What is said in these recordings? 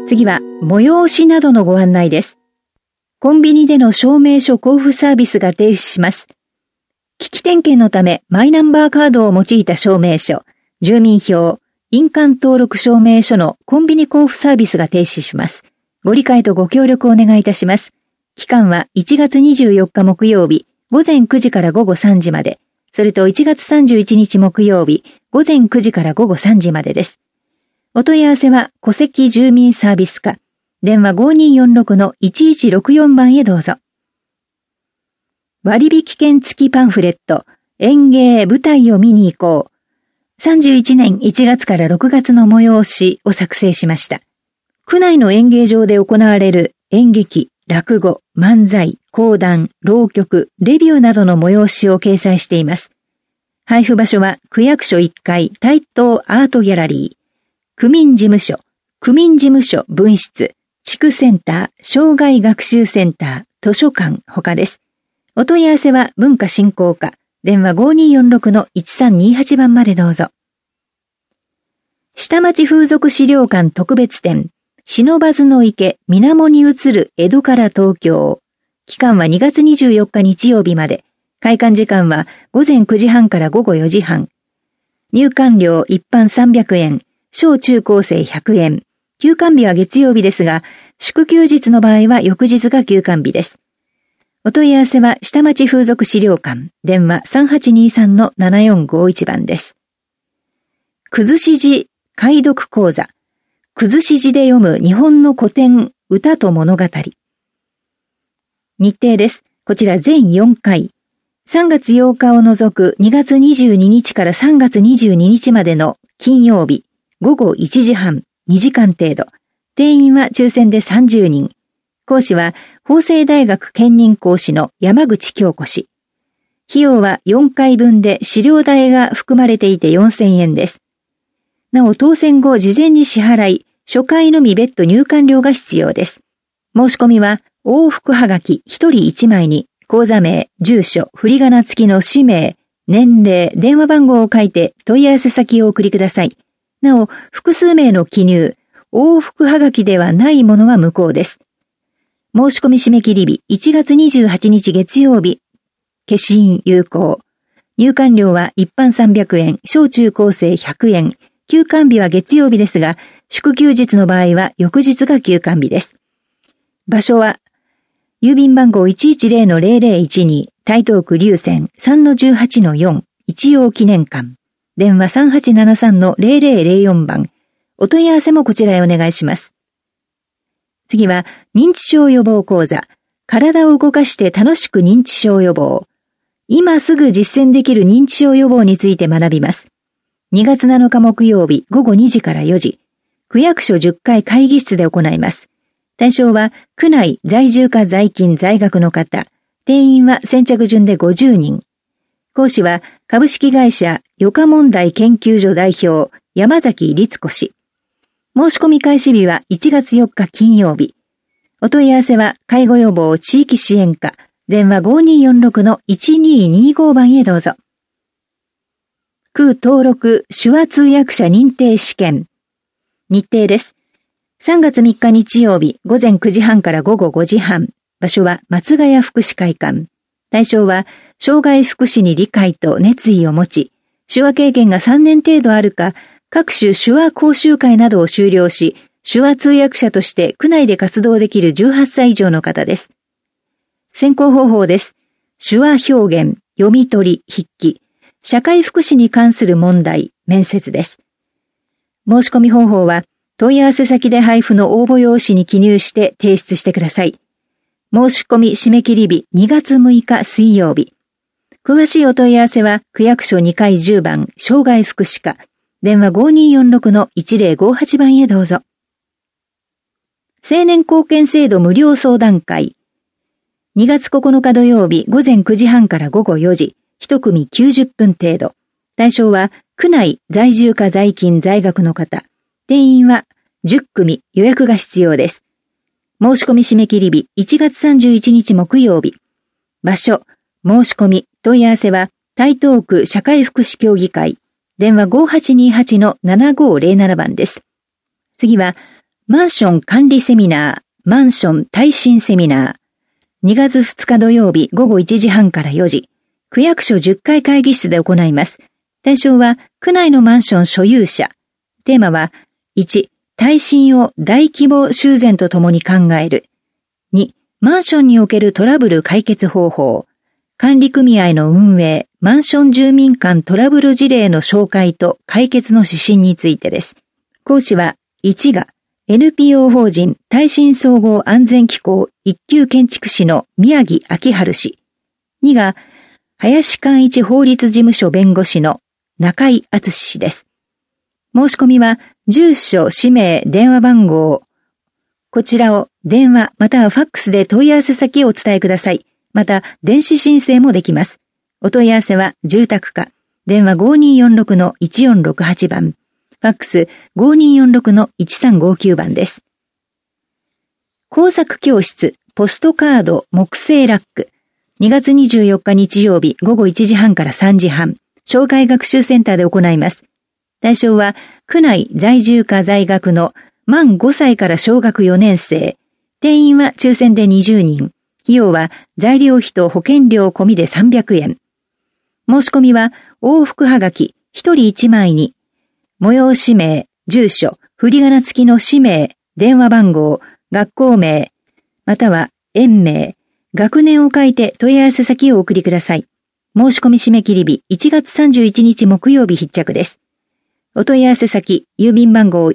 次は催しなどのご案内です。コンビニでの証明書交付サービスが停止します。機器点検のためマイナンバーカードを用いた証明書、住民票、印鑑登録証明書のコンビニ交付サービスが停止します。ご理解とご協力をお願いいたします。期間は1月24日木曜日午前9時から午後3時まで、それと1月31日木曜日午前9時から午後3時までです。お問い合わせは戸籍住民サービス課、電話 5246-1164 番へどうぞ。割引券付きパンフレット、演芸舞台を見に行こう。31年1月から6月の催しを作成しました。区内の演芸場で行われる演劇、落語、漫才、講談、浪曲、レビューなどの催しを掲載しています。配布場所は区役所1階台東アートギャラリー、区民事務所分室、地区センター、障害学習センター、図書館他です。お問い合わせは文化振興課、電話 5246-1328 番までどうぞ。下町風俗資料館特別展、不忍池水面に映る江戸から東京。期間は2月24日日曜日まで。開館時間は午前9時半から午後4時半。入館料一般300円、小中高生100円。休館日は月曜日ですが、祝休日の場合は翌日が休館日です。お問い合わせは下町風俗資料館、電話 3823-7451 番です。崩し字解読講座、崩し字で読む日本の古典歌と物語。日程です。こちら全4回。3月8日を除く2月22日から3月22日までの金曜日、午後1時半、2時間程度。定員は抽選で30人。講師は法政大学兼任講師の山口京子氏。費用は4回分で資料代が含まれていて4000円です。なお当選後事前に支払い、初回のみ別途入館料が必要です。申し込みは往復はがき1人1枚に口座名、住所、振り仮名付きの氏名、年齢、電話番号を書いて問い合わせ先をお送りください。なお複数名の記入、往復はがきではないものは無効です。申し込み締め切り日1月28日月曜日。消印有効。入館料は一般300円、小中高生100円。休館日は月曜日ですが、祝休日の場合は翌日が休館日です。場所は、郵便番号 110-0012 台東区龍泉 3-18-4 一葉記念館。電話 3873-0004 番。お問い合わせもこちらへお願いします。次は認知症予防講座、体を動かして楽しく認知症予防。今すぐ実践できる認知症予防について学びます。2月7日木曜日午後2時から4時、区役所10階会議室で行います。対象は区内在住か在勤在学の方、定員は先着順で50人。講師は株式会社予科問題研究所代表山崎律子氏。申し込み開始日は1月4日金曜日。お問い合わせは介護予防地域支援課、電話 5246-1225 番へどうぞ。区登録手話通訳者認定試験。日程です。3月3日日曜日午前9時半から午後5時半。場所は松ヶ谷福祉会館。対象は障害福祉に理解と熱意を持ち、手話経験が3年程度あるか、各種手話講習会などを修了し、手話通訳者として区内で活動できる18歳以上の方です。選考方法です。手話表現、読み取り、筆記、社会福祉に関する問題、面接です。申し込み方法は、問い合わせ先で配布の応募用紙に記入して提出してください。申し込み締め切り日2月6日水曜日。詳しいお問い合わせは、区役所2階10番、障害福祉課、電話 5246-1058 番へどうぞ。青年貢献制度無料相談会。2月9日土曜日午前9時半から午後4時、1組90分程度。対象は、区内在住か在勤在学の方。定員は10組予約が必要です。申し込み締め切り日1月31日木曜日。場所、申し込み、問い合わせは台東区社会福祉協議会。電話 5828-7507 番です。次は、 マンション管理セミナー、マンション耐震セミナー。2月2日土曜日午後1時半から4時、区役所10階会議室で行います。対象は、区内のマンション所有者。テーマは、1、耐震を大規模修繕とともに考える。2、マンションにおけるトラブル解決方法。管理組合の運営、マンション住民間トラブル事例の紹介と解決の指針についてです。講師は、1が、NPO 法人耐震総合安全機構一級建築士の宮城明春氏。2が、林寛一法律事務所弁護士の中井敦氏です。申し込みは、住所、氏名、電話番号。こちらを電話またはファックスで問い合わせ先をお伝えください。また、電子申請もできます。お問い合わせは、住宅課。電話 5246-1468 番。ファックス 5246-1359 番です。工作教室、ポストカード、木製ラック。2月24日日曜日午後1時半から3時半、障害学習センターで行います。対象は、区内在住か在学の満5歳から小学4年生。定員は抽選で20人。費用は材料費と保険料込みで300円。申し込みは往復はがき1人1枚に、催し名、住所、振り仮名付きの氏名、電話番号、学校名、または園名、学年を書いて問い合わせ先をお送りください。申し込み締め切り日1月31日木曜日必着です。お問い合わせ先、郵便番号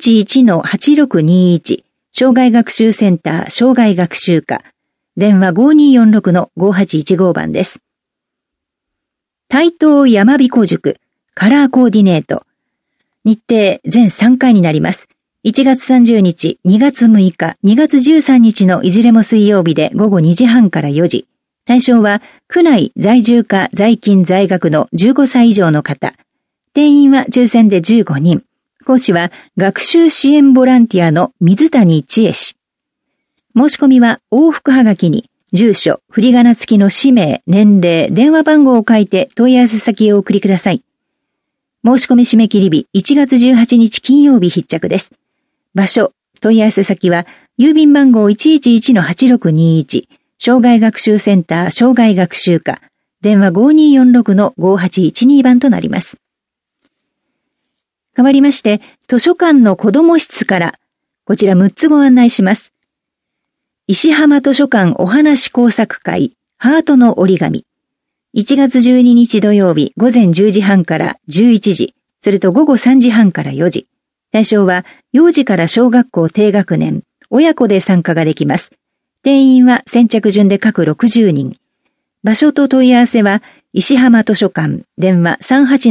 111-8621、障害学習センター障害学習課、電話 5246-5815 番です。台東山彦塾、カラーコーディネート。日程全3回になります。1月30日、2月6日、2月13日のいずれも水曜日で午後2時半から4時。対象は、区内在住か在勤在学の15歳以上の方。定員は抽選で15人。講師は、学習支援ボランティアの水谷千恵氏。申し込みは、往復はがきに、住所、振り仮名付きの氏名、年齢、電話番号を書いて問い合わせ先へお送りください。申し込み締め切り日1月18日金曜日必着です。場所、問い合わせ先は、郵便番号 111-8621、障害学習センター障害学習課、電話 5246-5812 番となります。代わりまして、図書館の子ども室から、こちら6つご案内します。石浜図書館お話工作会、ハートの折り紙。1月12日土曜日午前10時半から11時、それと午後3時半から4時。対象は幼児から小学校低学年、親子で参加ができます。定員は先着順で各60人。場所と問い合わせは石浜図書館、電話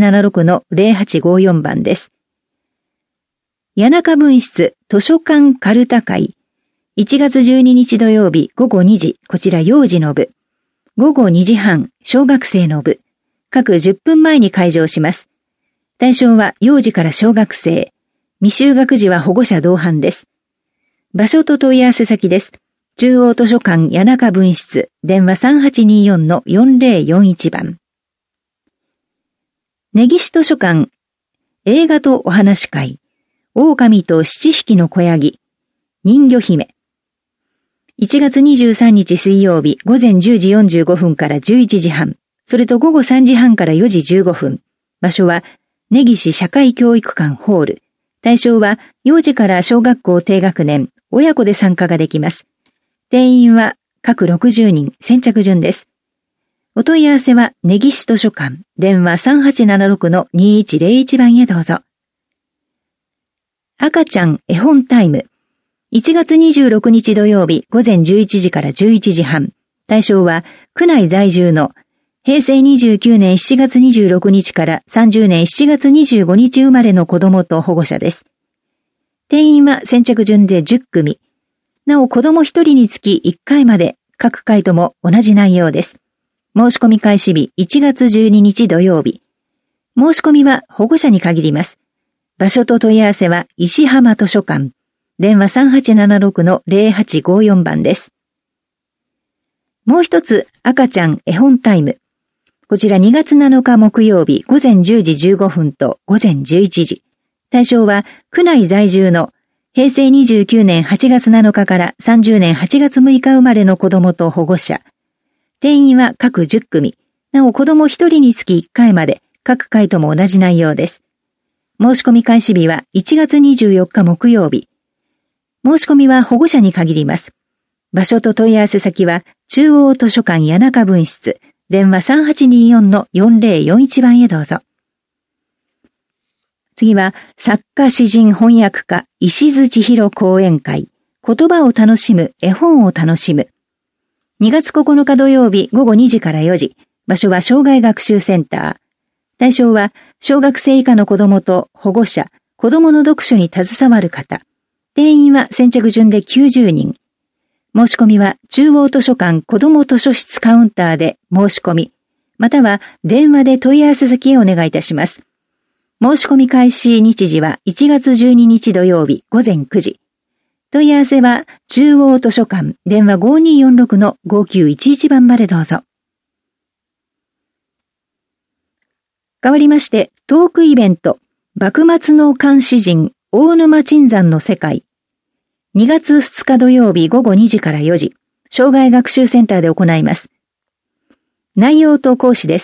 3876-0854 番です。谷中分室図書館カルタ会。1月12日土曜日午後2時、こちら幼児の部。午後2時半、小学生の部。各10分前に開場します。対象は幼児から小学生。未就学児は保護者同伴です。場所と問い合わせ先です。中央図書館谷中分室、電話 3824-4041 番。根岸図書館、映画とお話会。狼と七匹の子ヤギ。人魚姫。1月23日水曜日午前10時45分から11時半、それと午後3時半から4時15分。場所は根岸社会教育館ホール。対象は幼児から小学校低学年、親子で参加ができます。定員は各60人、先着順です。お問い合わせは根岸図書館、電話 3876-2101 番へどうぞ。赤ちゃん絵本タイム。1月26日土曜日午前11時から11時半。対象は区内在住の平成29年7月26日から30年7月25日生まれの子供と保護者です。定員は先着順で10組。なお子供1人につき1回まで、各回とも同じ内容です。申し込み開始日1月12日土曜日。申し込みは保護者に限ります。場所と問い合わせは石浜図書館。電話 3876-0854 番です。もう一つ赤ちゃん絵本タイム。こちら2月7日木曜日午前10時15分と午前11時。対象は区内在住の平成29年8月7日から30年8月6日生まれの子供と保護者。定員は各10組。なお子供1人につき1回まで、各回とも同じ内容です。申し込み開始日は1月24日木曜日。申し込みは保護者に限ります。場所と問い合わせ先は、中央図書館谷中分室、電話 3824-4041 番へどうぞ。次は、作家詩人翻訳家、石津千尋講演会、言葉を楽しむ、絵本を楽しむ。2月9日土曜日午後2時から4時、場所は障害学習センター。対象は、小学生以下の子供と保護者、子供の読書に携わる方。定員は先着順で90人。申し込みは中央図書館子ども図書室カウンターで申し込み、または電話で問い合わせ先へお願いいたします。申し込み開始日時は1月12日土曜日午前9時。問い合わせは中央図書館電話 5246-5911 番までどうぞ。代わりましてトークイベント、幕末の漢詩人大沼椿山の世界。2月2日土曜日午後2時から4時、障害学習センターで行います。内容と講師です。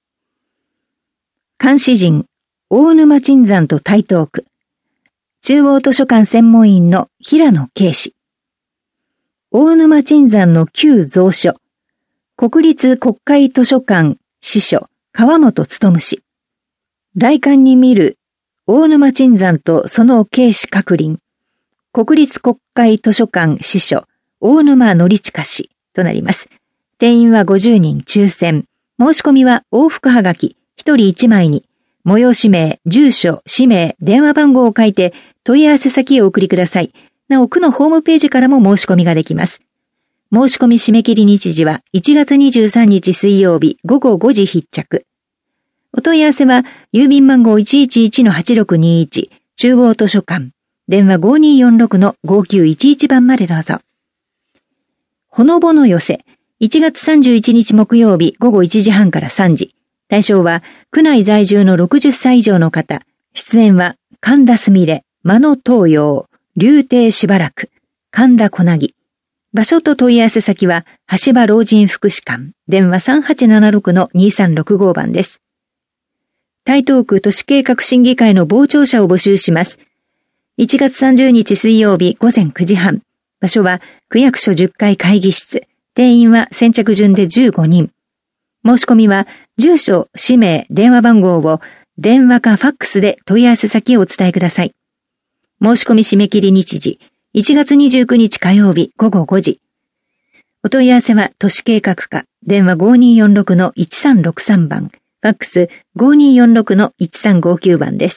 漢詩人、大沼椿山と台東区。中央図書館専門員の平野啓士。大沼椿山の旧蔵書。国立国会図書館司書、川本勉氏。来館に見る、大沼椿山とその啓士閣林。国立国会図書館司書、大沼典親氏となります。定員は50人抽選。申し込みは往復はがき、1人1枚に、催し名、住所、氏名、電話番号を書いて問い合わせ先へお送りください。なお、区のホームページからも申し込みができます。申し込み締め切り日時は1月23日水曜日午後5時必着。お問い合わせは、郵便番号 111-8621 中央図書館。電話 5246-5911 番までどうぞ。ほのぼの寄せ、1月31日木曜日午後1時半から3時。対象は、区内在住の60歳以上の方。出演は、神田すみれ、間野東洋、竜亭しばらく、神田小なぎ。場所と問い合わせ先は、橋場老人福祉館。電話 3876-2365 番です。台東区都市計画審議会の傍聴者を募集します。1月30日水曜日午前9時半。場所は区役所10階会議室。定員は先着順で15人。申し込みは住所、氏名、電話番号を電話かファックスで問い合わせ先へお伝えください。申し込み締め切り日時1月29日火曜日午後5時。お問い合わせは都市計画課電話 5246-1363 番。ファックス 5246-1359 番です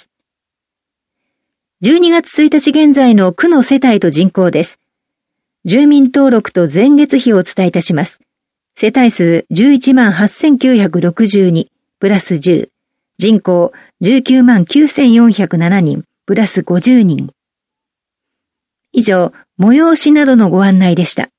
。12月1日現在の区の世帯と人口です。住民登録と前月比をお伝えいたします。世帯数 118,962 プラス10。人口 199,407 人プラス50人。以上、催しなどのご案内でした。